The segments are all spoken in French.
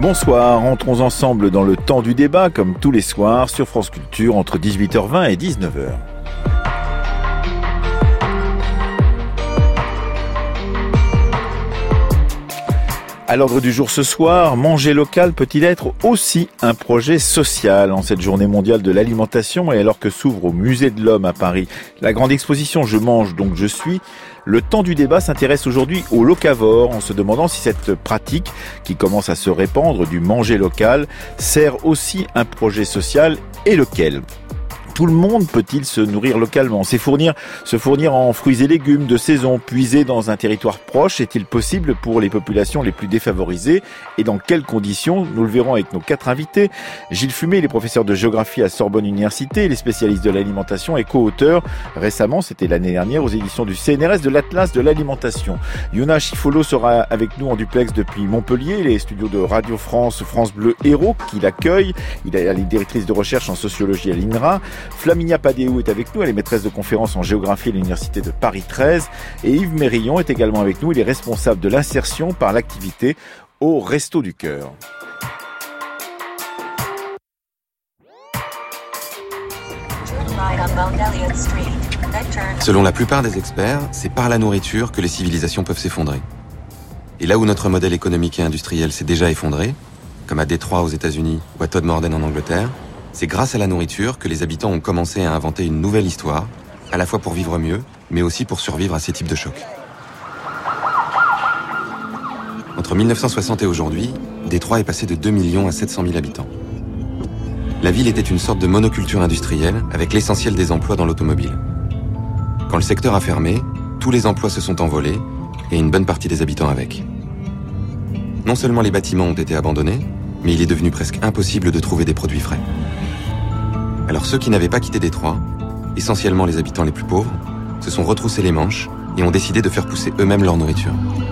Bonsoir, entrons ensemble dans le temps du débat, comme tous les soirs, sur France Culture, entre 18h20 et 19h. À l'ordre du jour ce soir, manger local peut-il être aussi un projet social en cette journée mondiale de l'alimentation et alors que s'ouvre au Musée de l'Homme à Paris la grande exposition Je mange donc je suis, le temps du débat s'intéresse aujourd'hui aux locavores en se demandant si cette pratique qui commence à se répandre du manger local sert aussi un projet social et lequel ? Tout le monde peut-il se nourrir localement ? Se fournir en fruits et légumes de saison, puiser dans un territoire proche, est-il possible pour les populations les plus défavorisées ? Et dans quelles conditions ? Nous le verrons avec nos 4 invités. Gilles Fumet, il est professeur de géographie à Sorbonne Université, il est spécialiste de l'alimentation et co-auteur récemment, c'était l'année dernière, aux éditions du CNRS de l'Atlas de l'alimentation. Yona Chifolo sera avec nous en duplex depuis Montpellier, les studios de Radio France, France Bleu Héros, qui l'accueille. Il est la directrice de recherche en sociologie à l'INRA. Flaminia Padéou est avec nous, elle est maîtresse de conférences en géographie à l'université de Paris 13. Et Yves Mérillon est également avec nous, il est responsable de l'insertion par l'activité au Resto du Cœur. Selon la plupart des experts, c'est par la nourriture que les civilisations peuvent s'effondrer. Et là où notre modèle économique et industriel s'est déjà effondré, comme à Détroit aux États-Unis ou à Todmorden en Angleterre, c'est grâce à la nourriture que les habitants ont commencé à inventer une nouvelle histoire, à la fois pour vivre mieux, mais aussi pour survivre à ces types de chocs. Entre 1960 et aujourd'hui, Détroit est passé de 2 millions à 700 000 habitants. La ville était une sorte de monoculture industrielle, avec l'essentiel des emplois dans l'automobile. Quand le secteur a fermé, tous les emplois se sont envolés, et une bonne partie des habitants avec. Non seulement les bâtiments ont été abandonnés, mais il est devenu presque impossible de trouver des produits frais. Alors ceux qui n'avaient pas quitté Détroit, essentiellement les habitants les plus pauvres, se sont retroussés les manches et ont décidé de faire pousser eux-mêmes leur nourriture.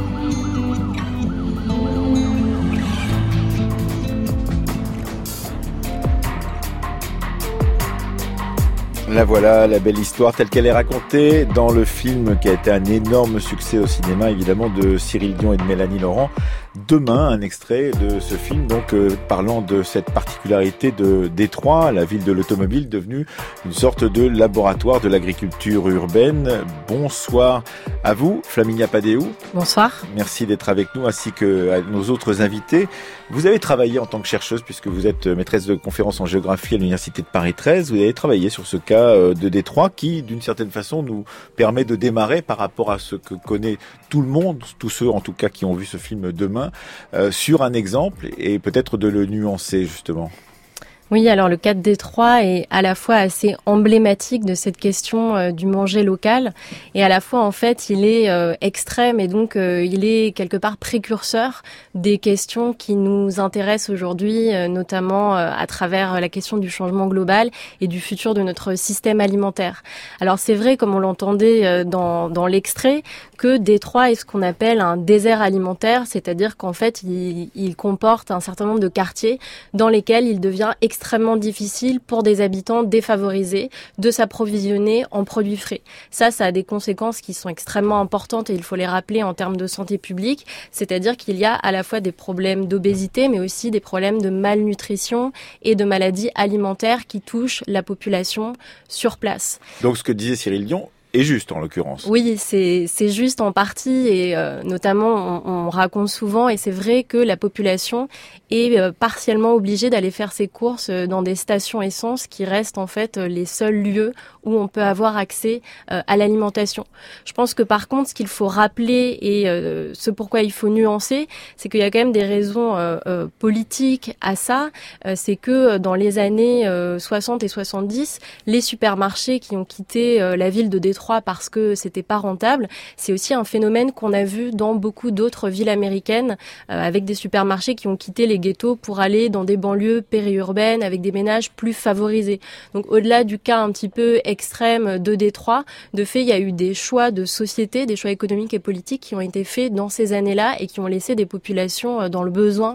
La voilà, la belle histoire telle qu'elle est racontée dans le film qui a été un énorme succès au cinéma, évidemment, de Cyril Dion et de Mélanie Laurent. Demain, un extrait de ce film, donc parlant de cette particularité de Détroit, la ville de l'automobile devenue une sorte de laboratoire de l'agriculture urbaine. Bonsoir à vous, Flaminia Padéou. Bonsoir. Merci d'être avec nous, ainsi que à nos autres invités. Vous avez travaillé en tant que chercheuse, puisque vous êtes maîtresse de conférences en géographie à l'université de Paris 13. Vous avez travaillé sur ce cas de Détroit qui, d'une certaine façon, nous permet de démarrer par rapport à ce que connaît tout le monde, tous ceux en tout cas qui ont vu ce film Demain, sur un exemple et peut-être de le nuancer justement. Oui, alors le cas de Détroit est à la fois assez emblématique de cette question du manger local et à la fois en fait il est extrême et donc il est quelque part précurseur des questions qui nous intéressent aujourd'hui, notamment à travers la question du changement global et du futur de notre système alimentaire. Alors c'est vrai, comme on l'entendait dans l'extrait, que Détroit est ce qu'on appelle un désert alimentaire, c'est-à-dire qu'en fait il comporte un certain nombre de quartiers dans lesquels il devient extrêmement difficile pour des habitants défavorisés de s'approvisionner en produits frais. Ça a des conséquences qui sont extrêmement importantes et il faut les rappeler en termes de santé publique, c'est-à-dire qu'il y a à la fois des problèmes d'obésité mais aussi des problèmes de malnutrition et de maladies alimentaires qui touchent la population sur place. Donc ce que disait Cyril Dion est juste en l'occurrence. Oui, c'est juste en partie et notamment on raconte souvent et c'est vrai que la population est partiellement obligée d'aller faire ses courses dans des stations essence qui restent en fait les seuls lieux où on peut avoir accès à l'alimentation. Je pense que par contre ce qu'il faut rappeler et ce pourquoi il faut nuancer, c'est qu'il y a quand même des raisons politiques à ça, c'est que dans les années 60 et 70, les supermarchés qui ont quitté la ville de Détroit parce que c'était pas rentable, c'est aussi un phénomène qu'on a vu dans beaucoup d'autres villes américaines avec des supermarchés qui ont quitté les ghettos pour aller dans des banlieues périurbaines avec des ménages plus favorisés. Donc au-delà du cas un petit peu extrême de Détroit, de fait il y a eu des choix de société, des choix économiques et politiques qui ont été faits dans ces années-là et qui ont laissé des populations dans le besoin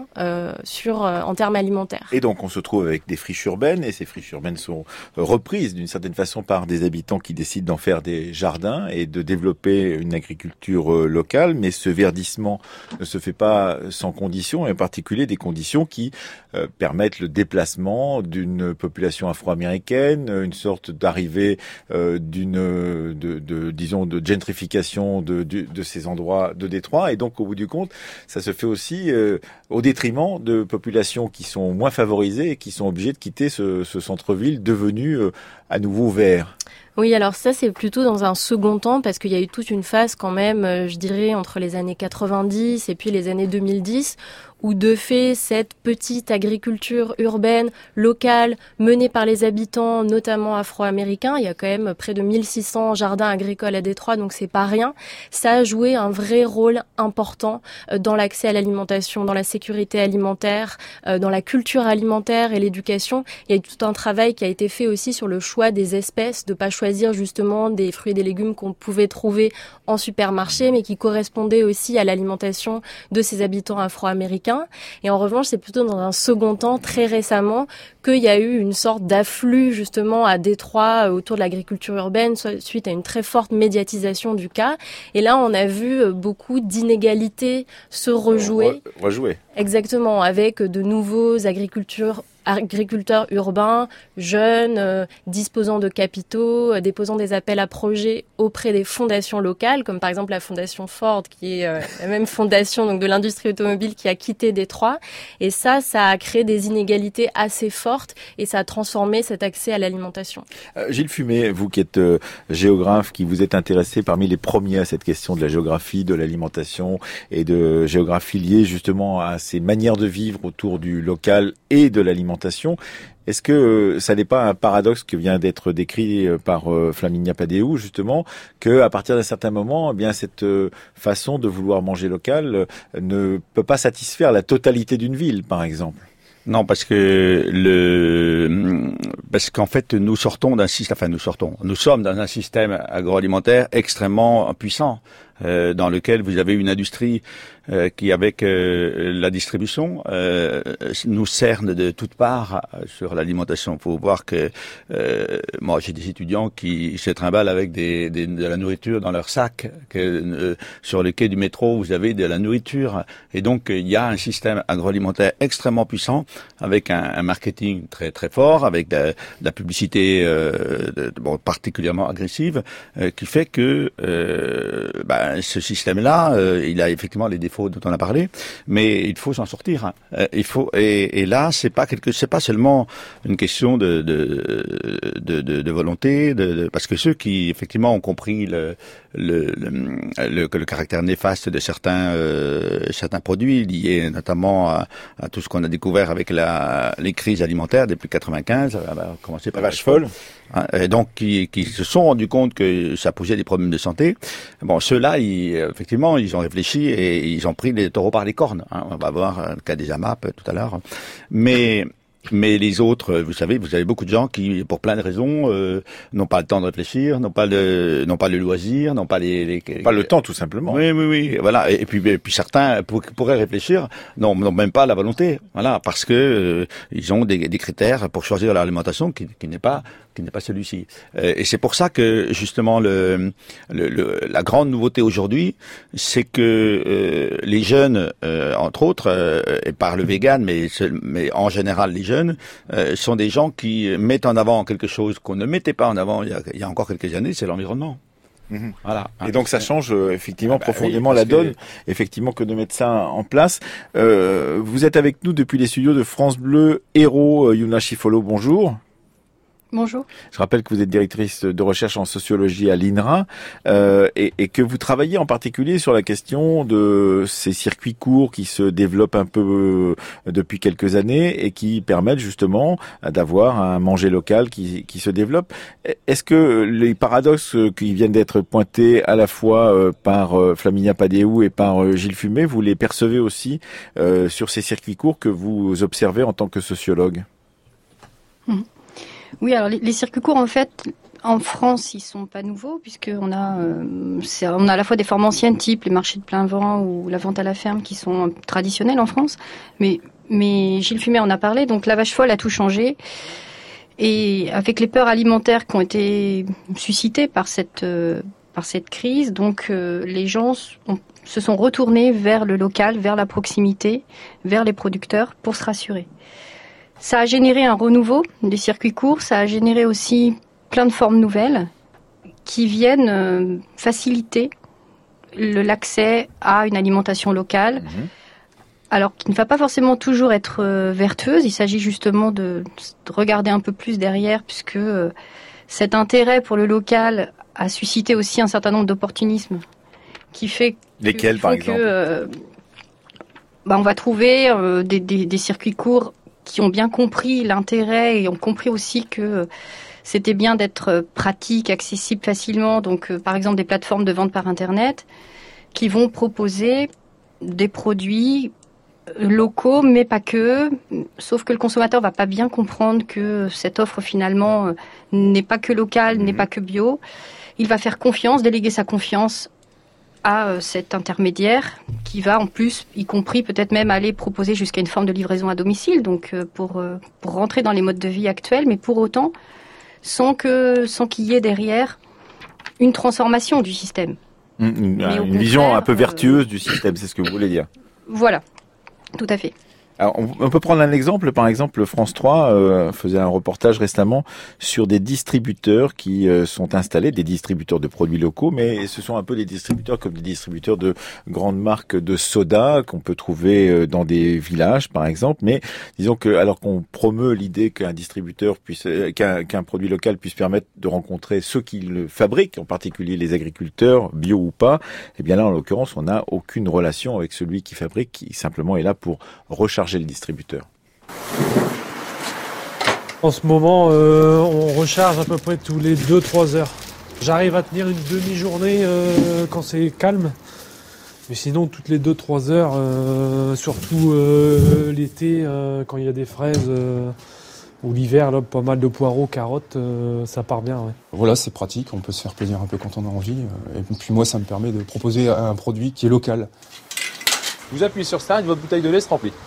en termes alimentaires. Et donc on se trouve avec des friches urbaines et ces friches urbaines sont reprises d'une certaine façon par des habitants qui décident d'en faire des des jardins et de développer une agriculture locale, mais ce verdissement ne se fait pas sans conditions, et en particulier des conditions qui permettent le déplacement d'une population afro-américaine, une sorte d'arrivée disons de gentrification de ces endroits de Détroit, et donc au bout du compte, ça se fait aussi au détriment de populations qui sont moins favorisées et qui sont obligées de quitter ce centre-ville devenu à nouveau vert. Oui, alors ça, c'est plutôt dans un second temps, parce qu'il y a eu toute une phase quand même, je dirais, entre les années 90 et puis les années 2010, où de fait, cette petite agriculture urbaine, locale, menée par les habitants, notamment afro-américains, il y a quand même près de 1600 jardins agricoles à Détroit, donc c'est pas rien, ça a joué un vrai rôle important dans l'accès à l'alimentation, dans la sécurité alimentaire, dans la culture alimentaire et l'éducation. Il y a eu tout un travail qui a été fait aussi sur le choix des espèces, de pas choisir justement des fruits et des légumes qu'on pouvait trouver en supermarché, mais qui correspondaient aussi à l'alimentation de ces habitants afro-américains. Et en revanche, c'est plutôt dans un second temps, très récemment, qu'il y a eu une sorte d'afflux justement à Détroit autour de l'agriculture urbaine suite à une très forte médiatisation du cas. Et là, on a vu beaucoup d'inégalités se rejouer. Rejouer. Exactement, avec de nouveaux agriculteurs urbains, jeunes, disposant de capitaux, déposant des appels à projets auprès des fondations locales, comme par exemple la fondation Ford, qui est la même fondation donc de l'industrie automobile qui a quitté Détroit. Et ça a créé des inégalités assez fortes et ça a transformé cet accès à l'alimentation. Gilles Fumet, vous qui êtes géographe, qui vous êtes intéressé parmi les premiers à cette question de la géographie, de l'alimentation et de géographie liée justement à ces manières de vivre autour du local et de l'alimentation. Est-ce que ça n'est pas un paradoxe qui vient d'être décrit par Flaminia Padeou, justement, que à partir d'un certain moment, eh bien cette façon de vouloir manger local ne peut pas satisfaire la totalité d'une ville, par exemple? Non, parce qu'en fait, nous sommes dans un système agroalimentaire extrêmement puissant, dans lequel vous avez une industrie qui, avec la distribution, nous cerne de toutes parts sur l'alimentation. Il faut voir que moi, j'ai des étudiants qui se trimballent avec de la nourriture dans leur sac, sur le quai du métro, vous avez de la nourriture. Et donc, il y a un système agroalimentaire extrêmement puissant, avec un marketing très très fort, avec de la publicité particulièrement agressive, qui fait que ce système-là, il a effectivement les défauts dont on a parlé, mais il faut s'en sortir. Et là, c'est pas seulement une question de volonté, parce que ceux qui effectivement ont compris le caractère néfaste de certains produits liés notamment à tout ce qu'on a découvert avec les crises alimentaires depuis 95, commencer par la vache folle. Et donc qui se sont rendus compte que ça posait des problèmes de santé. Bon, ceux-là, effectivement, ils ont réfléchi et ils ont pris les taureaux par les cornes. On va voir le cas des AMAP tout à l'heure. Mais les autres, vous avez beaucoup de gens qui, pour plein de raisons, n'ont pas le temps de réfléchir, n'ont pas le loisir, n'ont pas pas le temps, tout simplement. Oui, voilà. Et puis certains pourraient réfléchir, n'ont même pas la volonté, voilà, parce que ils ont des critères pour choisir leur alimentation qui n'est pas celui-ci. Et c'est pour ça que justement la grande nouveauté aujourd'hui, c'est que les jeunes, entre autres, et par le vegan, mais en général les jeunes, sont des gens qui mettent en avant quelque chose qu'on ne mettait pas en avant il y a encore quelques années, c'est l'environnement. Mmh. Voilà. Et donc ça change effectivement profondément la donne, effectivement, que de mettre ça en place. Vous êtes avec nous depuis les studios de France Bleu Héros. Yuna Chifolo, bonjour. Bonjour. Je rappelle que vous êtes directrice de recherche en sociologie à l'INRA et que vous travaillez en particulier sur la question de ces circuits courts qui se développent un peu depuis quelques années et qui permettent justement d'avoir un manger local qui se développe. Est-ce que les paradoxes qui viennent d'être pointés à la fois par Flaminia Padeou et par Gilles Fumet, vous les percevez aussi sur ces circuits courts que vous observez en tant que sociologue? Oui, alors les circuits courts, en fait, en France, ils sont pas nouveaux puisqu'on a, on a à la fois des formes anciennes, type les marchés de plein vent ou la vente à la ferme, qui sont traditionnels en France. Mais Gilles Fumet en a parlé, donc la vache folle a tout changé. Et avec les peurs alimentaires qui ont été suscitées par cette crise, donc les gens se sont retournés vers le local, vers la proximité, vers les producteurs pour se rassurer. Ça a généré un renouveau des circuits courts, ça a généré aussi plein de formes nouvelles qui viennent faciliter l'accès à une alimentation locale. Alors qui ne va pas forcément toujours être vertueuse, il s'agit justement de regarder un peu plus derrière, puisque cet intérêt pour le local a suscité aussi un certain nombre d'opportunismes qui fait lesquels par exemple on va trouver des circuits courts qui ont bien compris l'intérêt et ont compris aussi que c'était bien d'être pratique, accessible facilement, donc par exemple des plateformes de vente par internet qui vont proposer des produits locaux, mais pas que. Sauf que le consommateur va pas bien comprendre que cette offre finalement n'est pas que locale, n'est pas que bio. Il va faire confiance, déléguer sa confiance à cet intermédiaire qui va en plus, y compris peut-être même aller proposer jusqu'à une forme de livraison à domicile, donc pour rentrer dans les modes de vie actuels, mais pour autant sans qu'il y ait derrière une transformation du système. Une vision un peu vertueuse du système, c'est ce que vous voulez dire. Voilà. Tout à fait. Alors, on peut prendre un exemple. Par exemple, France 3 faisait un reportage récemment sur des distributeurs qui sont installés, des distributeurs de produits locaux, mais ce sont un peu des distributeurs comme des distributeurs de grandes marques de soda qu'on peut trouver dans des villages, par exemple. Mais disons que, alors qu'on promeut l'idée qu'un distributeur qu'un produit local puisse permettre de rencontrer ceux qui le fabriquent, en particulier les agriculteurs, bio ou pas, eh bien là, en l'occurrence, on n'a aucune relation avec celui qui fabrique, qui simplement est là pour recharger le distributeur. En ce moment, on recharge à peu près tous les 2-3 heures. J'arrive à tenir une demi-journée quand c'est calme. Mais sinon, toutes les 2-3 heures, surtout l'été, quand il y a des fraises, ou l'hiver, là, pas mal de poireaux, carottes, ça part bien. Ouais. Voilà, c'est pratique, on peut se faire plaisir un peu quand on a envie. Et puis moi, ça me permet de proposer un produit qui est local. Vous appuyez sur ça et votre bouteille de lait se remplit.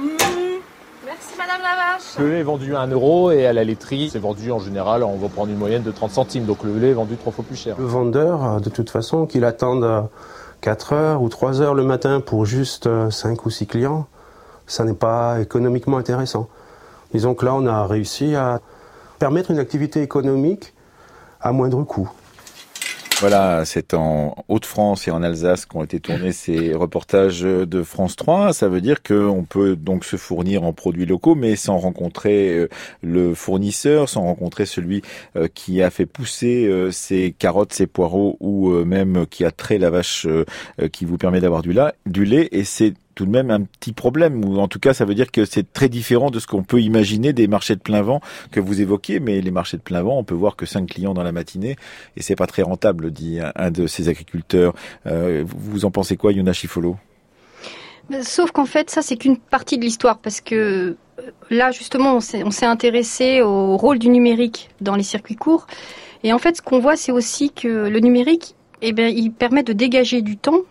Merci Madame la vache. Le lait est vendu à 1 € et à la laiterie, c'est vendu en général, on va prendre une moyenne de 30 centimes. Donc le lait est vendu 3 fois plus cher. Le vendeur, de toute façon, qu'il attende 4 heures ou 3 heures le matin pour juste 5 ou 6 clients, ça n'est pas économiquement intéressant. Disons que là, on a réussi à permettre une activité économique à moindre coût. Voilà, c'est en Hauts-de-France et en Alsace qu'ont été tournés ces reportages de France 3. Ça veut dire qu'on peut donc se fournir en produits locaux, mais sans rencontrer le fournisseur, sans rencontrer celui qui a fait pousser ces carottes, ces poireaux, ou même qui a trait la vache qui vous permet d'avoir du lait. Et c'est tout de même un petit problème, ou en tout cas ça veut dire que c'est très différent de ce qu'on peut imaginer des marchés de plein vent que vous évoquiez, mais les marchés de plein vent, on peut voir que 5 clients dans la matinée, et c'est pas très rentable, dit un de ces agriculteurs. Vous en pensez quoi, Yona Chifolo ? Sauf qu'en fait, ça c'est qu'une partie de l'histoire, parce que là justement on s'est intéressé au rôle du numérique dans les circuits courts, et en fait ce qu'on voit c'est aussi que le numérique, il permet de dégager du temps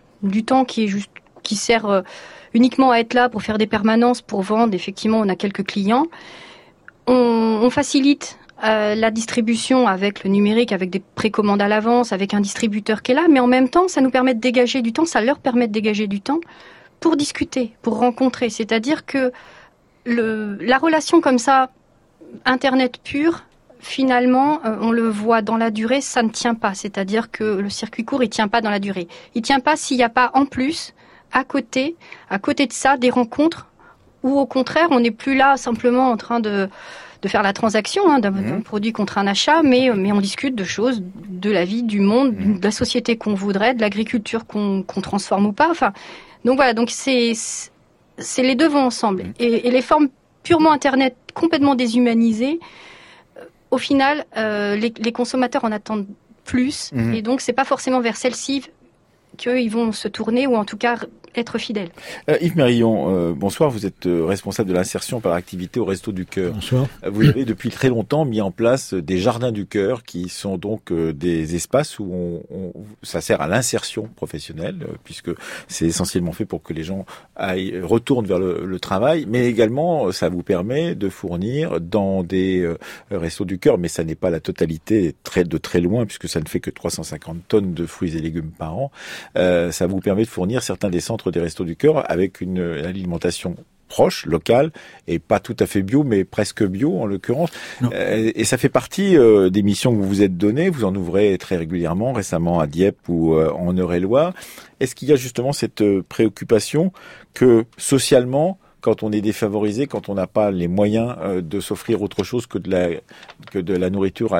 qui sert uniquement à être là pour faire des permanences, pour vendre. Effectivement, on a quelques clients. On facilite la distribution avec le numérique, avec des précommandes à l'avance, avec un distributeur qui est là, mais en même temps, ça nous permet de dégager du temps, ça leur permet de dégager du temps pour discuter, pour rencontrer. C'est-à-dire que la relation comme ça, Internet pur, finalement, on le voit dans la durée, ça ne tient pas. C'est-à-dire que le circuit court, il tient pas dans la durée. Il tient pas s'il n'y a pas en plus, à côté de ça, des rencontres où au contraire, on n'est plus là simplement en train de faire la transaction d'un produit contre un achat, mais on discute de choses, de la vie, du monde, de la société qu'on voudrait, de l'agriculture qu'on transforme ou pas. Enfin, donc voilà, donc c'est les deux vont ensemble. Et les formes purement Internet, complètement déshumanisées, au final, les consommateurs en attendent plus, et donc c'est pas forcément vers celle-ci qu'ils vont se tourner, ou en tout cas être fidèles. Yves Mérillon, bonsoir, vous êtes responsable de l'insertion par l'activité au Resto du Cœur. Bonsoir. Vous avez depuis très longtemps mis en place des jardins du cœur qui sont donc des espaces où ça sert à l'insertion professionnelle puisque c'est essentiellement fait pour que les gens retournent vers le travail, mais également ça vous permet de fournir dans des Restos du Cœur, mais ça n'est pas la totalité de très loin puisque ça ne fait que 350 tonnes de fruits et légumes par an. Ça vous permet de fournir certains des centres des Restos du Cœur avec une alimentation proche, locale, et pas tout à fait bio, mais presque bio en l'occurrence. Et ça fait partie des missions que vous vous êtes données. Vous en ouvrez très régulièrement, récemment à Dieppe ou en Eure-et-Loir. Est-ce qu'il y a justement cette préoccupation que socialement, quand on est défavorisé, quand on n'a pas les moyens de s'offrir autre chose que de la nourriture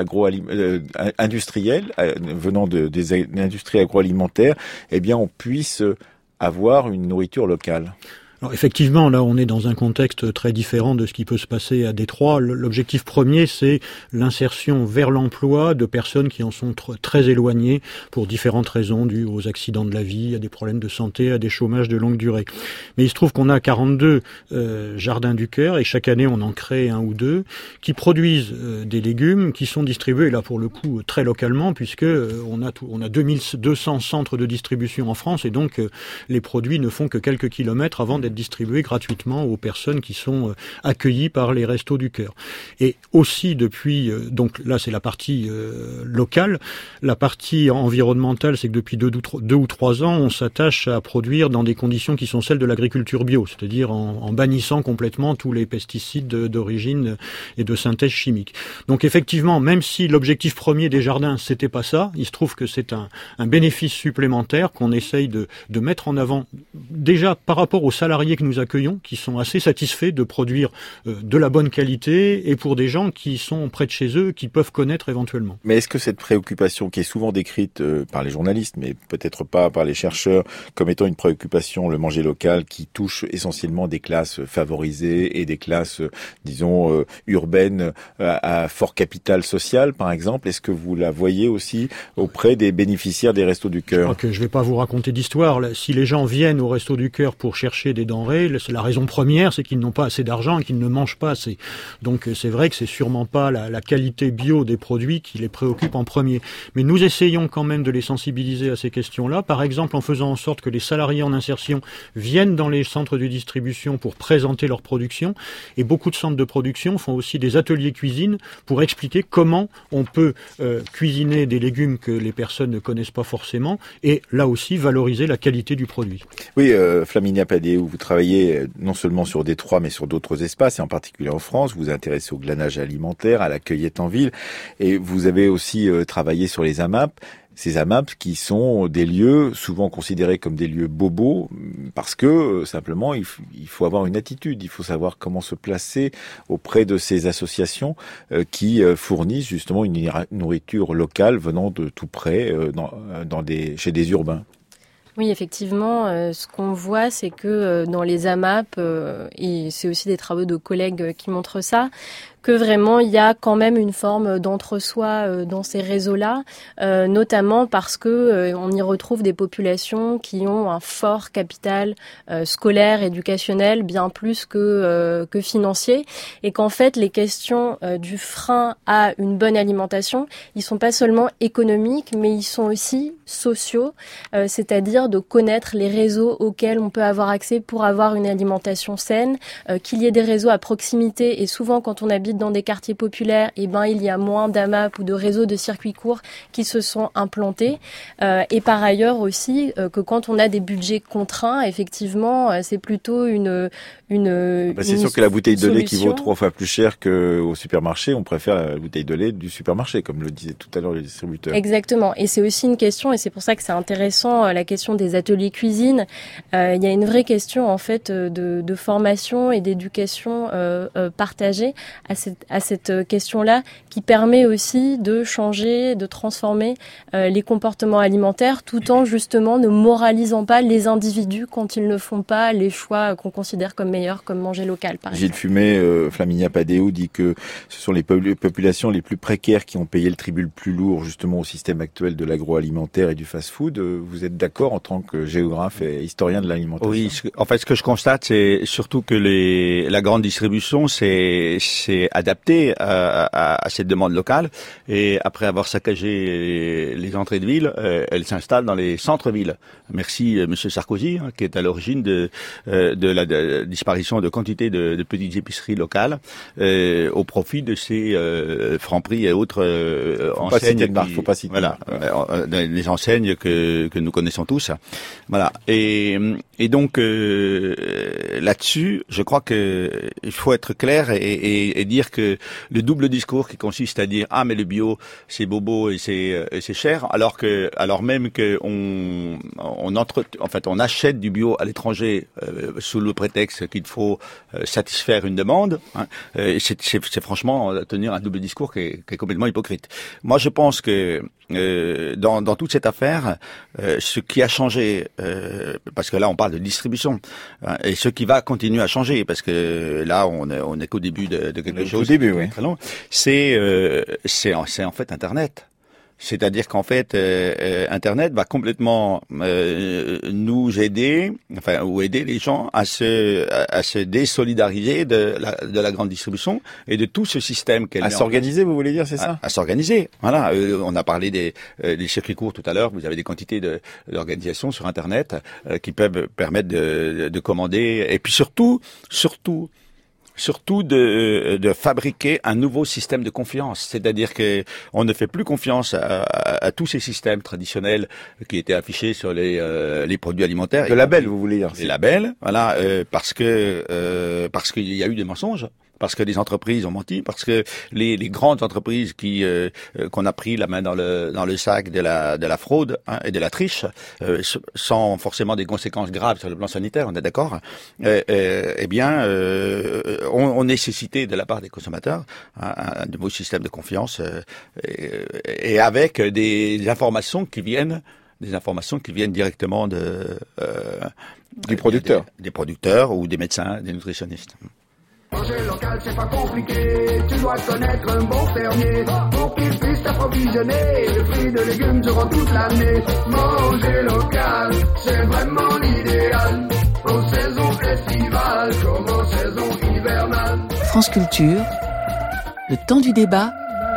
industrielle venant des industries agroalimentaires, eh bien on puisse avoir une nourriture locale? Alors effectivement, là, on est dans un contexte très différent de ce qui peut se passer à Détroit. L'objectif premier, c'est l'insertion vers l'emploi de personnes qui en sont très éloignées pour différentes raisons, dues aux accidents de la vie, à des problèmes de santé, à des chômages de longue durée. Mais il se trouve qu'on a 42 jardins du cœur et chaque année, on en crée un ou deux qui produisent des légumes qui sont distribués, là, pour le coup, très localement, puisque on a 2200 centres de distribution en France et donc les produits ne font que quelques kilomètres avant d'être distribués gratuitement aux personnes qui sont accueillies par les Restos du Cœur. Et aussi depuis, donc là c'est la partie locale, la partie environnementale, c'est que depuis 2 ou 3 ans, on s'attache à produire dans des conditions qui sont celles de l'agriculture bio, c'est-à-dire en bannissant complètement tous les pesticides d'origine et de synthèse chimique. Donc effectivement, même si l'objectif premier des jardins, c'était pas ça, il se trouve que c'est un bénéfice supplémentaire qu'on essaye de mettre en avant, déjà par rapport aux salariés que nous accueillons, qui sont assez satisfaits de produire de la bonne qualité et pour des gens qui sont près de chez eux, qui peuvent connaître éventuellement. Mais est-ce que cette préoccupation qui est souvent décrite par les journalistes, mais peut-être pas par les chercheurs, comme étant une préoccupation, le manger local, qui touche essentiellement des classes favorisées et des classes, disons, urbaines à fort capital social, par exemple, est-ce que vous la voyez aussi auprès des bénéficiaires des Restos du Cœur? Je ne vais pas vous raconter d'histoire. Si les gens viennent aux Restos du Cœur pour chercher des denrées, la raison première, c'est qu'ils n'ont pas assez d'argent et qu'ils ne mangent pas assez. Donc c'est vrai que c'est sûrement pas la qualité bio des produits qui les préoccupe en premier. Mais nous essayons quand même de les sensibiliser à ces questions-là, par exemple en faisant en sorte que les salariés en insertion viennent dans les centres de distribution pour présenter leur production. Et beaucoup de centres de production font aussi des ateliers cuisine pour expliquer comment on peut cuisiner des légumes que les personnes ne connaissent pas forcément et là aussi valoriser la qualité du produit. Oui, Flaminia Padéou, vous travaillez non seulement sur Détroit, mais sur d'autres espaces, et en particulier en France. Vous vous intéressez au glanage alimentaire, à la cueillette en ville, et vous avez aussi travaillé sur les AMAP. Ces AMAP qui sont des lieux souvent considérés comme des lieux bobos, parce que simplement il faut avoir une attitude, il faut savoir comment se placer auprès de ces associations qui fournissent justement une nourriture locale venant de tout près chez des urbains. Oui, effectivement, ce qu'on voit, c'est que dans les AMAP, et c'est aussi des travaux de collègues qui montrent ça, que vraiment il y a quand même une forme d'entre-soi dans ces réseaux-là, notamment parce que on y retrouve des populations qui ont un fort capital scolaire, éducationnel, bien plus que financier, et qu'en fait les questions du frein à une bonne alimentation, ils sont pas seulement économiques, mais ils sont aussi sociaux, c'est-à-dire de connaître les réseaux auxquels on peut avoir accès pour avoir une alimentation saine, qu'il y ait des réseaux à proximité, et souvent quand on habite dans des quartiers populaires, il y a moins d'AMAP ou de réseaux de circuits courts qui se sont implantés. Et par ailleurs aussi, que quand on a des budgets contraints, effectivement, c'est plutôt c'est sûr que la bouteille de lait qui vaut 3 fois plus cher qu'au supermarché, on préfère la bouteille de lait du supermarché, comme le disaient tout à l'heure les distributeurs. Exactement. Et c'est aussi une question, et c'est pour ça que c'est intéressant, la question des ateliers cuisine. Il y a une vraie question, en fait, de formation et d'éducation partagée, à à cette question-là, qui permet aussi de changer, de transformer les comportements alimentaires, tout en justement ne moralisant pas les individus quand ils ne font pas les choix qu'on considère comme meilleurs, comme manger local, par exemple. Gilles Fumet, Flaminia Padéou dit que ce sont les populations les plus précaires qui ont payé le tribut le plus lourd justement au système actuel de l'agroalimentaire et du fast-food. Vous êtes d'accord en tant que géographe et historien de l'alimentation? Oui, en fait, ce que je constate, c'est surtout que la grande distribution s'est adaptée à cette demande locale, et après avoir saccagé les entrées de ville, elle s'installe dans les centres-villes. Merci Monsieur Sarkozy, qui est à l'origine de la disparition de quantité de petites épiceries locales au profit de ces Franprix et autres enseignes. Faut pas citer de marque. Voilà, les enseignes que nous connaissons tous. Voilà. Et donc là-dessus, je crois que il faut être clair et dire que le double discours qui consiste à dire mais le bio c'est bobo et c'est cher, alors même que on achète du bio à l'étranger sous le prétexte qu'il faut satisfaire une demande, c'est franchement tenir un double discours qui est complètement hypocrite. Moi, je pense que dans toute cette affaire, ce qui a changé, parce que là on parle de distribution, et ce qui va continuer à changer, parce que là on est qu'au début de quelque chose. Au début, oui. Très long. C'est en fait Internet. C'est-à-dire qu'en fait, Internet va complètement nous aider, ou aider les gens à se désolidariser de la grande distribution et de tout ce système qu'elle met en place. À s'organiser, vous voulez dire, c'est ça? À s'organiser. Voilà. On a parlé des circuits courts tout à l'heure. Vous avez des quantités d'organisation sur Internet qui peuvent permettre de commander, et puis surtout de fabriquer un nouveau système de confiance. C'est-à-dire que on ne fait plus confiance à tous ces systèmes traditionnels qui étaient affichés sur les produits alimentaires. De labels, vous voulez dire? Les labels, voilà, parce qu'il y a eu des mensonges. Parce que les entreprises ont menti, parce que les grandes entreprises qu'on a pris la main dans le sac de la fraude et de la triche, sans forcément des conséquences graves sur le plan sanitaire, on est d'accord, on nécessitait de la part des consommateurs un nouveau système de confiance et avec des informations qui viennent directement du producteur, des producteurs ou des médecins, des nutritionnistes. Manger local, c'est pas compliqué. Tu dois connaître un bon fermier pour qu'il puisse t'approvisionner de fruits et de légumes durant toute l'année. Manger local, c'est vraiment l'idéal. En saison estivale comme en saison hivernale. France Culture, le temps du débat.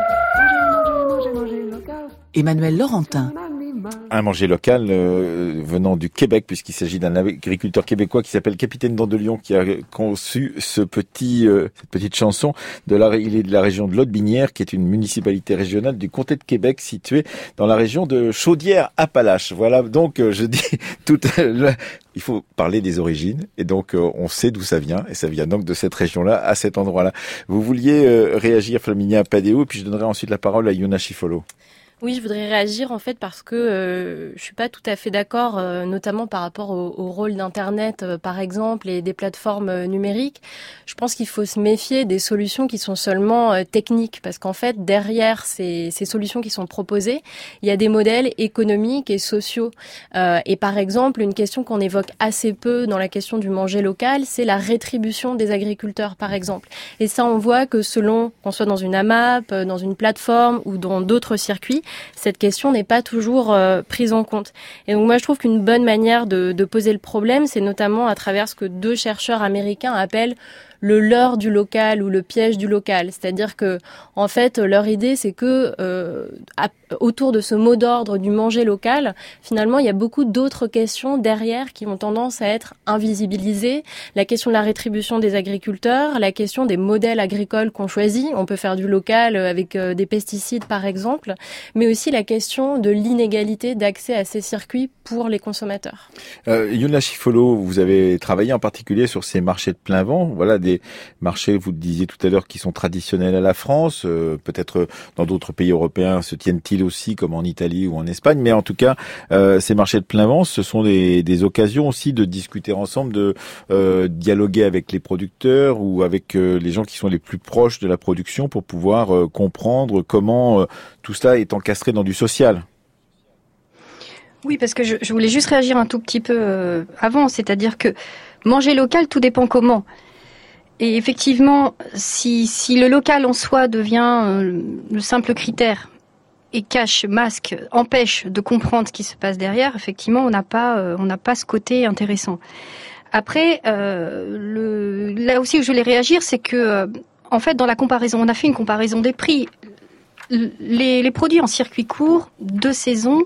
Emmanuel Laurentin. Un manger local venant du Québec, puisqu'il s'agit d'un agriculteur québécois qui s'appelle Capitaine Dandelion, qui a conçu cette petite chanson. Il est de la région de Lotbinière, qui est une municipalité régionale du comté de Québec, située dans la région de Chaudière-Appalaches. Voilà, donc je dis il faut parler des origines, et donc on sait d'où ça vient, et ça vient donc de cette région-là, à cet endroit-là. Vous vouliez réagir, Flaminia Padéou, puis je donnerai ensuite la parole à Yuna Chifolo. Oui, je voudrais réagir en fait parce que je suis pas tout à fait d'accord, notamment par rapport au rôle d'Internet, par exemple, et des plateformes numériques. Je pense qu'il faut se méfier des solutions qui sont seulement techniques, parce qu'en fait, derrière ces solutions qui sont proposées, il y a des modèles économiques et sociaux. Et par exemple, une question qu'on évoque assez peu dans la question du manger local, c'est la rétribution des agriculteurs, par exemple. Et ça, on voit que selon qu'on soit dans une AMAP, dans une plateforme ou dans d'autres circuits, cette question n'est pas toujours prise en compte. Et donc moi, je trouve qu'une bonne manière de poser le problème, c'est notamment à travers ce que 2 chercheurs américains appellent le leurre du local ou le piège du local. C'est-à-dire que, en fait, leur idée, c'est que autour de ce mot d'ordre du manger local, finalement, il y a beaucoup d'autres questions derrière qui ont tendance à être invisibilisées. La question de la rétribution des agriculteurs, la question des modèles agricoles qu'on choisit. On peut faire du local avec des pesticides, par exemple, mais aussi la question de l'inégalité d'accès à ces circuits pour les consommateurs. Yuna Chifolo, vous avez travaillé en particulier sur ces marchés de plein vent. Voilà, des marchés, vous le disiez tout à l'heure, qui sont traditionnels à la France. Peut-être dans d'autres pays européens se tiennent-ils aussi, comme en Italie ou en Espagne. Mais en tout cas, ces marchés de plein vent, ce sont des occasions aussi de discuter ensemble, de dialoguer avec les producteurs ou avec les gens qui sont les plus proches de la production pour pouvoir comprendre comment tout cela est encastré dans du social. Oui, parce que je voulais juste réagir un tout petit peu avant, c'est-à-dire que manger local, tout dépend comment. Et effectivement, si le local en soi devient le simple critère et masque, empêche de comprendre ce qui se passe derrière, effectivement, on n'a pas ce côté intéressant. Après, là aussi où je voulais réagir, c'est que en fait, dans la comparaison, on a fait une comparaison des prix. Les produits en circuit court de saison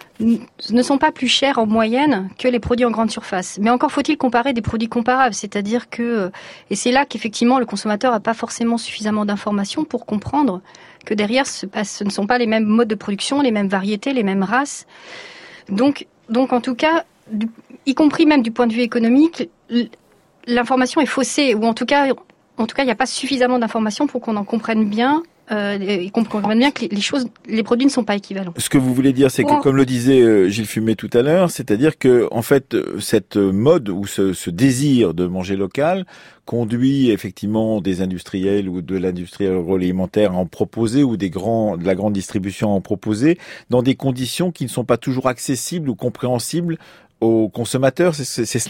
ne sont pas plus chers en moyenne que les produits en grande surface. Mais encore faut-il comparer des produits comparables, c'est-à-dire que, et c'est là qu'effectivement le consommateur n'a pas forcément suffisamment d'informations pour comprendre que derrière ce ne sont pas les mêmes modes de production, les mêmes variétés, les mêmes races. Donc en tout cas, y compris même du point de vue économique, l'information est faussée, ou en tout cas il n'y a pas suffisamment d'informations pour qu'on en comprenne bien. Et qu'on comprenne bien que les produits ne sont pas équivalents. Ce que vous voulez dire, c'est que, comme le disait Gilles Fumet tout à l'heure, c'est-à-dire que, en fait, cette mode ou ce désir de manger local conduit effectivement des industriels ou de l'industrie agroalimentaire à en proposer ou de la grande distribution à en proposer dans des conditions qui ne sont pas toujours accessibles ou compréhensibles aux consommateurs. C'est cela ?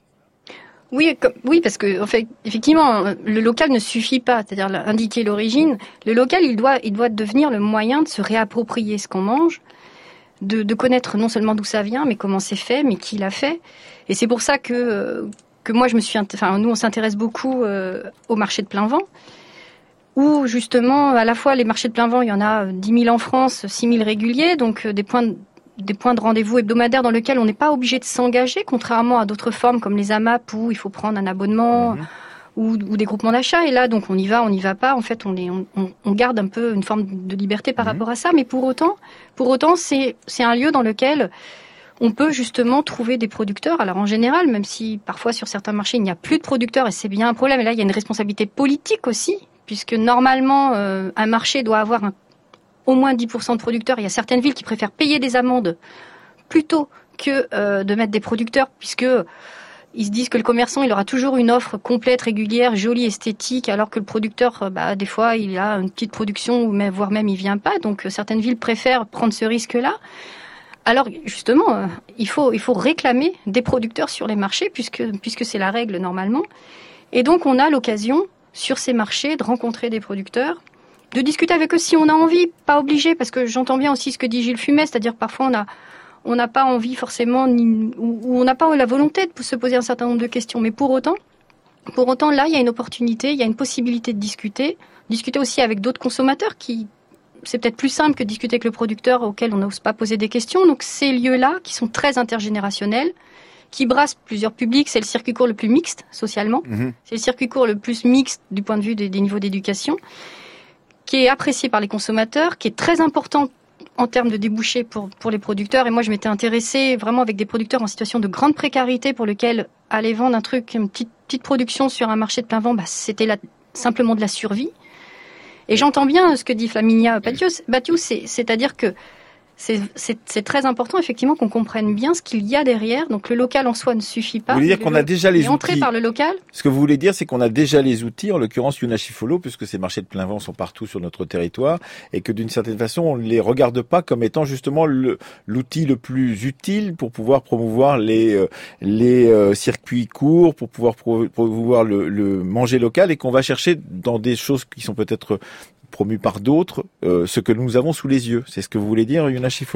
Oui, parce que en fait, effectivement, le local ne suffit pas, c'est-à-dire indiquer l'origine. Le local, il doit devenir le moyen de se réapproprier ce qu'on mange, de connaître non seulement d'où ça vient, mais comment c'est fait, mais qui l'a fait. Et c'est pour ça que moi nous on s'intéresse beaucoup au marché de plein vent, où justement, à la fois les marchés de plein vent, il y en a 10 000 en France, 6 000 réguliers, donc des points de rendez-vous hebdomadaires dans lesquels on n'est pas obligé de s'engager, contrairement à d'autres formes comme les AMAP où il faut prendre un abonnement ou des groupements d'achat. Et là, donc on y va pas. En fait, on garde un peu une forme de liberté par rapport à ça. Mais pour autant, c'est un lieu dans lequel on peut justement trouver des producteurs. Alors en général, même si parfois sur certains marchés il n'y a plus de producteurs et c'est bien un problème. Et là, il y a une responsabilité politique aussi, puisque normalement un marché doit avoir au moins 10% de producteurs. Il y a certaines villes qui préfèrent payer des amendes plutôt que de mettre des producteurs, puisque ils se disent que le commerçant, il aura toujours une offre complète, régulière, jolie, esthétique, alors que le producteur, des fois, il a une petite production, voire même il vient pas. Donc certaines villes préfèrent prendre ce risque-là. Alors justement, il faut réclamer des producteurs sur les marchés, puisque c'est la règle normalement. Et donc on a l'occasion, sur ces marchés, de rencontrer des producteurs, de discuter avec eux si on a envie, pas obligé, parce que j'entends bien aussi ce que dit Gilles Fumet, c'est-à-dire parfois on n'a pas envie forcément, ou on n'a pas la volonté de se poser un certain nombre de questions. Mais pour autant, là, il y a une opportunité, il y a une possibilité de discuter aussi avec d'autres consommateurs c'est peut-être plus simple que de discuter avec le producteur auquel on n'ose pas poser des questions. Donc ces lieux-là, qui sont très intergénérationnels, qui brassent plusieurs publics, c'est le circuit court le plus mixte socialement, c'est le circuit court le plus mixte du point de vue des niveaux d'éducation, qui est apprécié par les consommateurs, qui est très important en termes de débouchés pour les producteurs. Et moi, je m'étais intéressée vraiment avec des producteurs en situation de grande précarité pour lesquels aller vendre une petite production sur un marché de plein vent, c'était simplement de la survie. Et j'entends bien ce que dit Flaminia Bathiou, c'est-à-dire que c'est très important effectivement qu'on comprenne bien ce qu'il y a derrière. Donc le local en soi ne suffit pas. Vous voulez dire qu'on a déjà les outils. Entrer par le local. Ce que vous voulez dire, c'est qu'on a déjà les outils, en l'occurrence Yuna Chifolo, puisque ces marchés de plein vent sont partout sur notre territoire, et que d'une certaine façon, on ne les regarde pas comme étant justement l'outil le plus utile pour pouvoir promouvoir les circuits courts, pour pouvoir promouvoir le manger local, et qu'on va chercher dans des choses qui sont peut-être promu par d'autres, ce que nous avons sous les yeux. C'est ce que vous voulez dire, Yuna Chifolo ?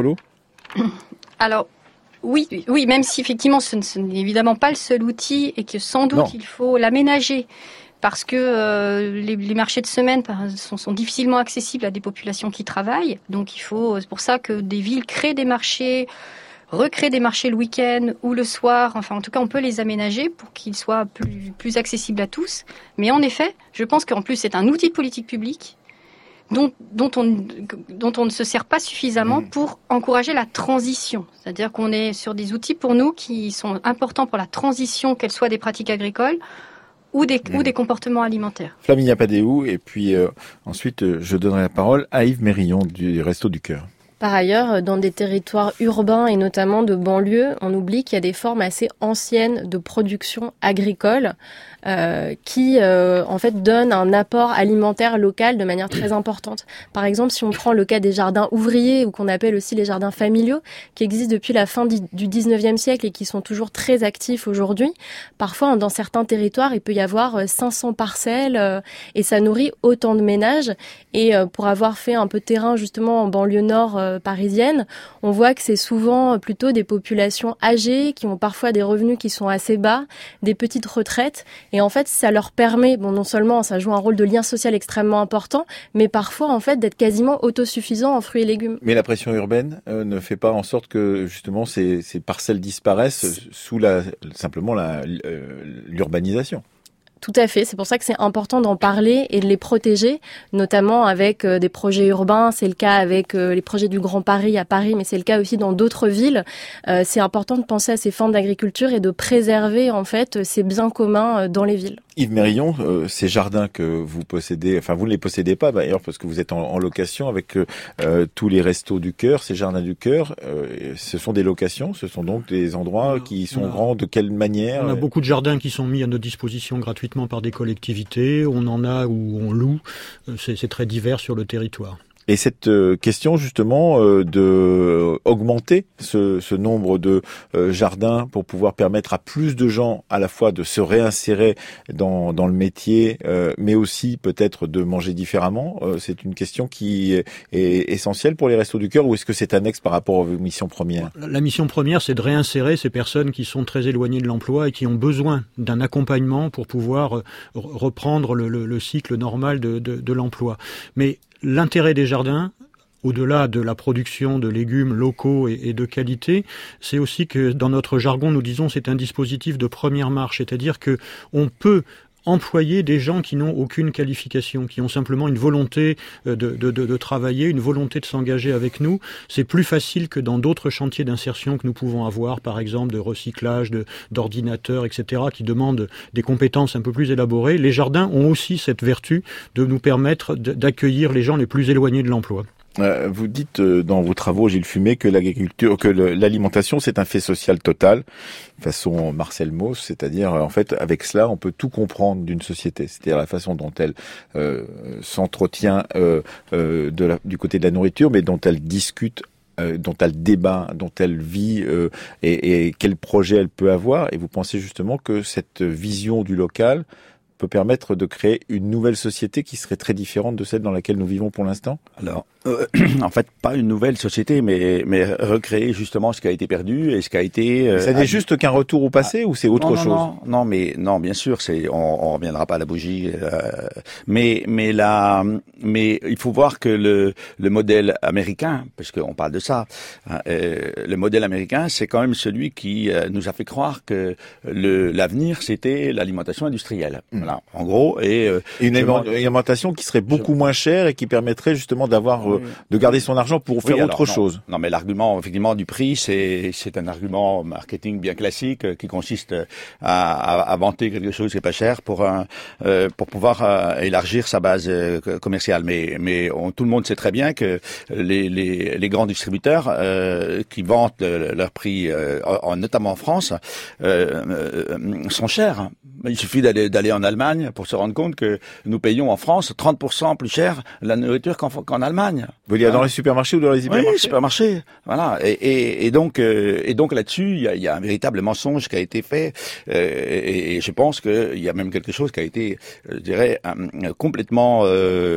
Alors, oui, même si effectivement ce n'est évidemment pas le seul outil et que sans doute il faut l'aménager parce que les marchés de semaine sont difficilement accessibles à des populations qui travaillent. Donc c'est pour ça que des villes créent des marchés, recréent des marchés le week-end ou le soir. Enfin, en tout cas, on peut les aménager pour qu'ils soient plus accessibles à tous. Mais en effet, je pense qu'en plus c'est un outil de politique publique dont on ne se sert pas suffisamment pour encourager la transition. C'est-à-dire qu'on est sur des outils pour nous qui sont importants pour la transition, qu'elles soient des pratiques agricoles ou des comportements alimentaires. Flaminia Padéou, et puis ensuite je donnerai la parole à Yves Mérillon du Resto du Cœur. Par ailleurs, dans des territoires urbains et notamment de banlieue, on oublie qu'il y a des formes assez anciennes de production agricole qui en fait donnent un apport alimentaire local de manière très importante. Par exemple, si on prend le cas des jardins ouvriers ou qu'on appelle aussi les jardins familiaux, qui existent depuis la fin du 19e siècle et qui sont toujours très actifs aujourd'hui, parfois dans certains territoires, il peut y avoir 500 parcelles et ça nourrit autant de ménages. Et pour avoir fait un peu de terrain justement en banlieue nord parisienne, on voit que c'est souvent plutôt des populations âgées qui ont parfois des revenus qui sont assez bas, des petites retraites. Et en fait, ça leur permet, non seulement ça joue un rôle de lien social extrêmement important, mais parfois en fait d'être quasiment autosuffisant en fruits et légumes. Mais la pression urbaine ne fait pas en sorte que justement ces parcelles disparaissent sous simplement l'urbanisation. Tout à fait, c'est pour ça que c'est important d'en parler et de les protéger, notamment avec des projets urbains. C'est le cas avec les projets du Grand Paris à Paris, mais c'est le cas aussi dans d'autres villes. C'est important de penser à ces formes d'agriculture et de préserver en fait ces biens communs dans les villes. Yves Mérillon, ces jardins que vous possédez, enfin vous ne les possédez pas d'ailleurs parce que vous êtes en location avec tous les restos du cœur, ces jardins du cœur, ce sont des locations, ce sont donc des endroits qui sont grands, de quelle manière? On a beaucoup de jardins qui sont mis à notre disposition gratuitement par des collectivités, on en a où on loue, c'est très divers sur le territoire. Et cette question justement de augmenter ce nombre de jardins pour pouvoir permettre à plus de gens à la fois de se réinsérer dans le métier, mais aussi peut-être de manger différemment, c'est une question qui est essentielle pour les Restos du Cœur, ou est-ce que c'est annexe par rapport aux missions premières? La mission première, c'est de réinsérer ces personnes qui sont très éloignées de l'emploi et qui ont besoin d'un accompagnement pour pouvoir reprendre le cycle normal de l'emploi. Mais l'intérêt des jardins, au-delà de la production de légumes locaux et de qualité, c'est aussi que dans notre jargon, nous disons c'est un dispositif de première marche, c'est-à-dire que on peut employer des gens qui n'ont aucune qualification, qui ont simplement une volonté de travailler, une volonté de s'engager avec nous. C'est plus facile que dans d'autres chantiers d'insertion que nous pouvons avoir, par exemple de recyclage, d'ordinateurs, etc., qui demandent des compétences un peu plus élaborées. Les jardins ont aussi cette vertu de nous permettre d'accueillir les gens les plus éloignés de l'emploi. Vous dites dans vos travaux, Gilles Fumet, que l'alimentation c'est un fait social total, façon Marcel Mauss, c'est-à-dire en fait avec cela on peut tout comprendre d'une société, c'est-à-dire la façon dont elle s'entretient du côté de la nourriture, mais dont elle discute, dont elle débat, dont elle vit et quel projet elle peut avoir. Et vous pensez justement que cette vision du local peut permettre de créer une nouvelle société qui serait très différente de celle dans laquelle nous vivons pour l'instant? Alors, en fait, pas une nouvelle société, mais recréer justement ce qui a été perdu et ce qui a été... ça n'est juste qu'un retour au passé ou c'est autre chose? Non, bien sûr, on reviendra pas à la bougie. Mais il faut voir que le modèle américain, parce qu'on parle de ça, le modèle américain, c'est quand même celui qui nous a fait croire que l'avenir, c'était l'alimentation industrielle. Voilà, en gros, et une alimentation qui serait beaucoup moins chère et qui permettrait justement de garder son argent pour faire autre chose. Non, mais l'argument effectivement du prix, c'est un argument marketing bien classique qui consiste à vanter quelque chose qui est pas cher pour pouvoir élargir sa base commerciale. Mais tout le monde sait très bien que les grands distributeurs qui vantent leur prix, notamment en France, sont chers. Il suffit d'aller en Allemagne pour se rendre compte que nous payons en France 30% plus cher la nourriture qu'en Allemagne. Vous voulez dire dans les supermarchés ou dans les hypermarchés? Oui, supermarchés. Voilà. Et donc là-dessus, il y a un véritable mensonge qui a été fait. Et je pense qu'il y a même quelque chose qui a été, je dirais, complètement,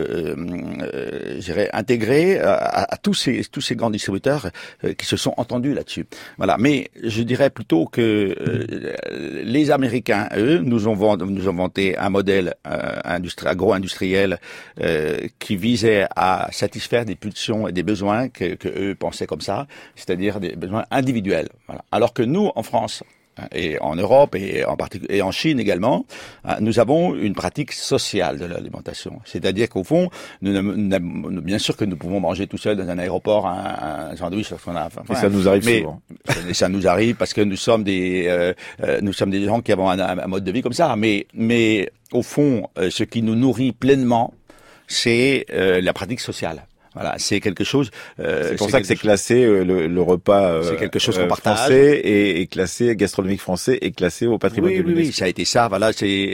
intégré à tous ces grands distributeurs qui se sont entendus là-dessus. Voilà. Mais je dirais plutôt que les Américains, eux, nous ont vanté un modèle agro-industriel qui visait à satisfaire des pulsions et des besoins que eux pensaient comme ça, c'est-à-dire des besoins individuels. Voilà. Alors que nous, en France, et en Europe et en Chine également, nous avons une pratique sociale de l'alimentation. C'est-à-dire qu'au fond, bien sûr que nous pouvons manger tout seul dans un aéroport un sandwich lorsqu'on a faim. Et ça nous arrive souvent. Et ça nous arrive parce que nous sommes des gens qui avons un mode de vie comme ça. Mais au fond, ce qui nous nourrit pleinement, c'est la pratique sociale. Voilà, c'est quelque chose. C'est pour ça que c'est classé le repas c'est quelque chose qu'on partage. Français et classé gastronomique français et classé au patrimoine de l'UNESCO. Oui, ça a été ça. Voilà,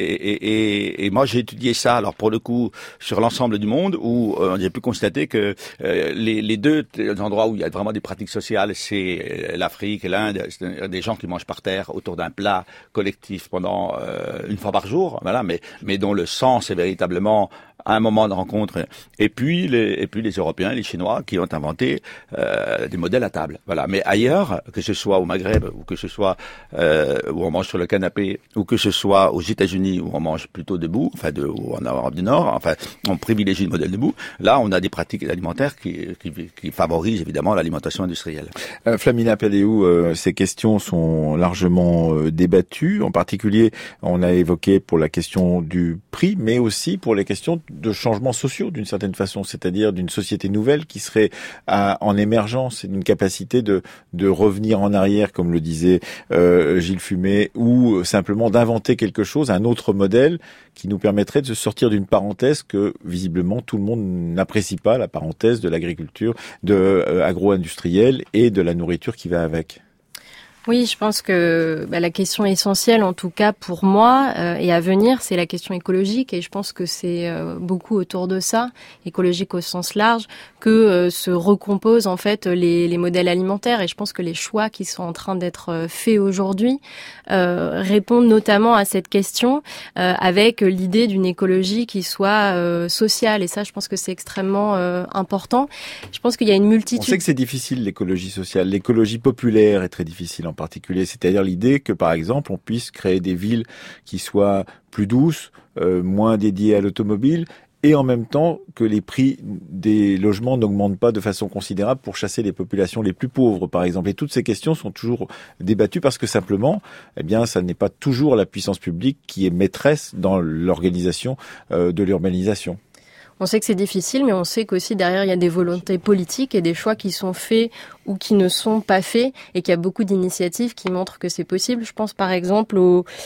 et moi j'ai étudié ça. Alors pour le coup sur l'ensemble du monde où j'ai pu constater que les deux endroits où il y a vraiment des pratiques sociales, c'est l'Afrique et l'Inde. C'est des gens qui mangent par terre autour d'un plat collectif pendant une fois par jour. Voilà, mais dont le sens est véritablement à un moment de rencontre, et puis les Européens, les Chinois, qui ont inventé des modèles à table. Voilà. Mais ailleurs, que ce soit au Maghreb ou que ce soit où on mange sur le canapé, ou que ce soit aux États-Unis où on mange plutôt debout, ou en Europe du Nord, on privilégie le modèle debout. Là, on a des pratiques alimentaires qui favorisent évidemment l'alimentation industrielle. Flamina Paléou, ces questions sont largement débattues. En particulier, on a évoqué pour la question du prix, mais aussi pour les questions de changements sociaux d'une certaine façon, c'est-à-dire d'une société nouvelle qui serait en émergence et d'une capacité de revenir en arrière, comme le disait Gilles Fumet, ou simplement d'inventer quelque chose, un autre modèle qui nous permettrait de se sortir d'une parenthèse que visiblement tout le monde n'apprécie pas, la parenthèse de l'agriculture, agro-industrielle et de la nourriture qui va avec. Oui, je pense que la question essentielle, en tout cas pour moi, et à venir, c'est la question écologique. Et je pense que c'est beaucoup autour de ça, écologique au sens large, que se recomposent en fait les modèles alimentaires. Et je pense que les choix qui sont en train d'être faits aujourd'hui répondent notamment à cette question, avec l'idée d'une écologie qui soit sociale. Et ça, je pense que c'est extrêmement important. Je pense qu'il y a une multitude. On sait que c'est difficile, l'écologie sociale. L'écologie populaire est très difficile en particulier, c'est-à-dire l'idée que, par exemple, on puisse créer des villes qui soient plus douces, moins dédiées à l'automobile, et en même temps que les prix des logements n'augmentent pas de façon considérable pour chasser les populations les plus pauvres, par exemple. Et toutes ces questions sont toujours débattues parce que simplement, ça n'est pas toujours la puissance publique qui est maîtresse dans l'organisation de l'urbanisation. On sait que c'est difficile, mais on sait qu'aussi derrière, il y a des volontés politiques et des choix qui sont faits ou qui ne sont pas faits, et qu'il y a beaucoup d'initiatives qui montrent que c'est possible. Je pense par exemple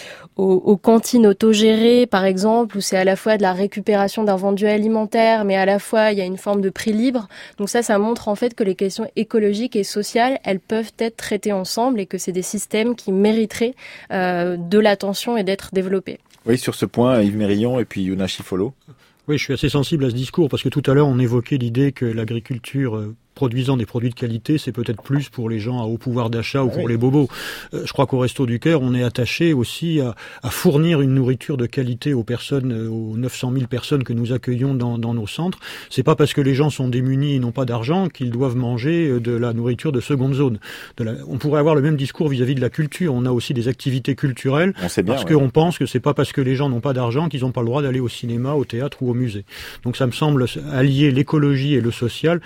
aux cantines autogérées, par exemple, où c'est à la fois de la récupération d'un vendu alimentaire, mais à la fois il y a une forme de prix libre. Donc ça montre en fait que les questions écologiques et sociales, elles peuvent être traitées ensemble, et que c'est des systèmes qui mériteraient de l'attention et d'être développés. Oui, sur ce point, Yves Mérillon et puis Yuna Chifolo. Oui, je suis assez sensible à ce discours parce que tout à l'heure, on évoquait l'idée que l'agriculture produisant des produits de qualité, c'est peut-être plus pour les gens à haut pouvoir d'achat ou pour les bobos. Je crois qu'au Resto du Cœur, on est attaché aussi à fournir une nourriture de qualité aux personnes, aux 900 000 personnes que nous accueillons dans nos centres. C'est pas parce que les gens sont démunis et n'ont pas d'argent qu'ils doivent manger de la nourriture de seconde zone. On pourrait avoir le même discours vis-à-vis de la culture. On a aussi des activités culturelles parce qu'on pense que c'est pas parce que les gens n'ont pas d'argent qu'ils n'ont pas le droit d'aller au cinéma, au théâtre ou au musée. Donc ça me semble allier l'écologie et le social.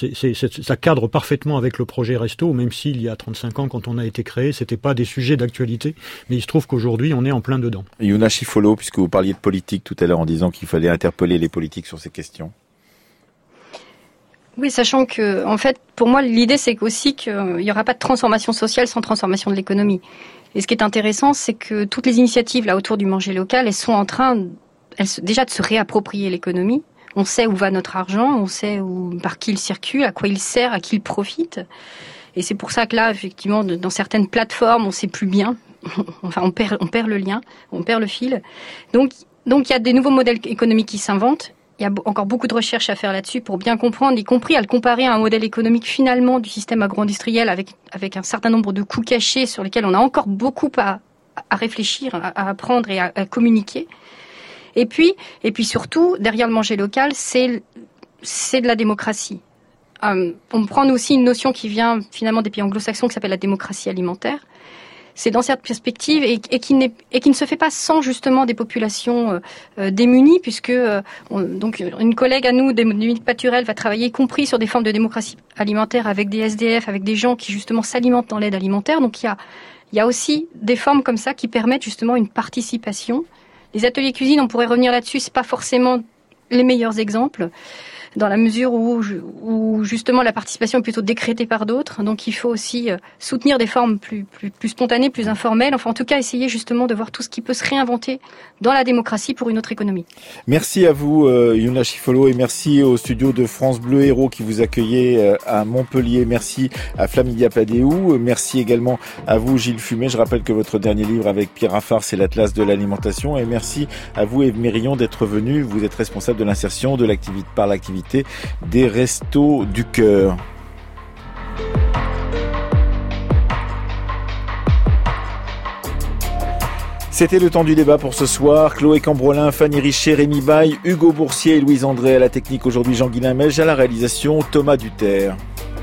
Ça cadre parfaitement avec le projet Resto, même s'il y a 35 ans, quand on a été créé, c'était pas des sujets d'actualité, mais il se trouve qu'aujourd'hui, on est en plein dedans. Yuna Chifolo, puisque vous parliez de politique tout à l'heure en disant qu'il fallait interpeller les politiques sur ces questions. Oui, sachant que, en fait, pour moi, l'idée, c'est aussi qu'il n'y aura pas de transformation sociale sans transformation de l'économie. Et ce qui est intéressant, c'est que toutes les initiatives là autour du manger local, elles sont en train, déjà de se réapproprier l'économie. On sait où va notre argent, on sait par qui il circule, à quoi il sert, à qui il profite. Et c'est pour ça que là, effectivement, dans certaines plateformes, on ne sait plus bien. Enfin, on perd le lien, on perd le fil. Donc, il y a des nouveaux modèles économiques qui s'inventent. Il y a encore beaucoup de recherches à faire là-dessus pour bien comprendre, y compris à le comparer à un modèle économique finalement du système agro-industriel avec un certain nombre de coûts cachés sur lesquels on a encore beaucoup à réfléchir, à apprendre et à communiquer. Et puis surtout, derrière le manger local, c'est de la démocratie. On prend aussi une notion qui vient finalement des pays anglo-saxons qui s'appelle la démocratie alimentaire. C'est dans cette perspective et qui ne se fait pas sans justement des populations démunies, puisque donc une collègue à nous, Dominique Paturel, va travailler y compris sur des formes de démocratie alimentaire avec des SDF, avec des gens qui justement s'alimentent dans l'aide alimentaire. Donc il Il y a aussi des formes comme ça qui permettent justement une participation. Les ateliers cuisine, on pourrait revenir là-dessus, c'est pas forcément les meilleurs exemples, dans la mesure où justement la participation est plutôt décrétée par d'autres. Donc il faut aussi soutenir des formes plus spontanées, plus informelles. Enfin, en tout cas, essayer justement de voir tout ce qui peut se réinventer dans la démocratie pour une autre économie. Merci à vous, Yuna Chifolo, et merci au studio de France Bleu Héros qui vous accueillait à Montpellier. Merci à Flamidia Padéou. Merci également à vous, Gilles Fumet. Je rappelle que votre dernier livre avec Pierre Affard, c'est l'Atlas de l'alimentation. Et merci à vous, Ève Mérillon, d'être venu. Vous êtes responsable de l'insertion par l'activité des Restos du Cœur. C'était le temps du débat pour ce soir. Chloé Cambrolin, Fanny Richer, Rémi Baille, Hugo Boursier et Louise André à la technique. Aujourd'hui, Jean-Guilain Mège à la réalisation, Thomas Duterre.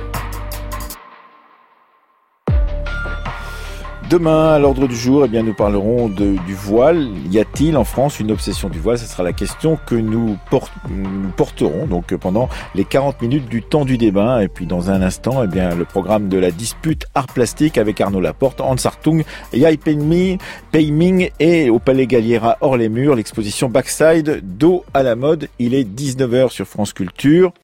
Demain, à l'ordre du jour, nous parlerons du voile. Y a-t-il en France une obsession du voile ? Ce sera la question que nous porterons donc pendant les 40 minutes du temps du débat. Et puis dans un instant, le programme de la dispute art plastique avec Arnaud Laporte, Hans Hartung, Yai Peiming et au Palais Galliera hors les murs, l'exposition Backside, dos à la mode. Il est 19h sur France Culture.